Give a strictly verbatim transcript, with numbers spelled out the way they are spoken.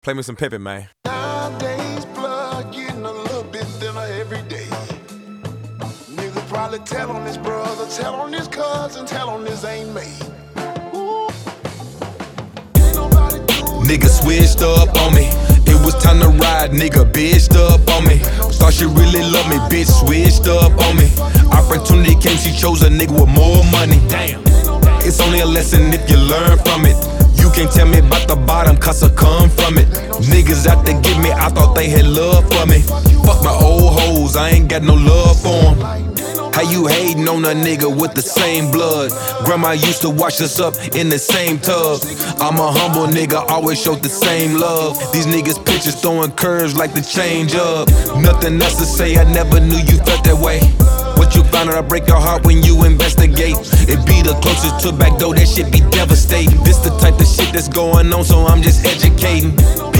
Play me some Pippin, man. Nowadays, blood getting a little bit thinner every day. Niggas probably tell on his brother, tell on his cousin, tell on his ain't mate. Nigga switched up on me. It was time to ride, nigga bitched up on me. Thought she really loved me, bitch switched up on me. Opportunity came, she chose a nigga with more money. Damn. It's only a lesson if you learn from it. You can't tell me about the bottom, cause I come from it. Niggas out to get me, I thought they had love for me. Fuck my old hoes, I ain't got no love for them. How you hating on a nigga with the same blood? Grandma used to wash us up in the same tub. I'm a humble nigga, always showed the same love. These niggas pictures throwing curves like the change up. Nothing else to say, I never knew you felt that way. What you found out, I break your heart when you investigate. It be the closest to back door, that shit be devastating. This the type of shit that's going on, so I'm just educating.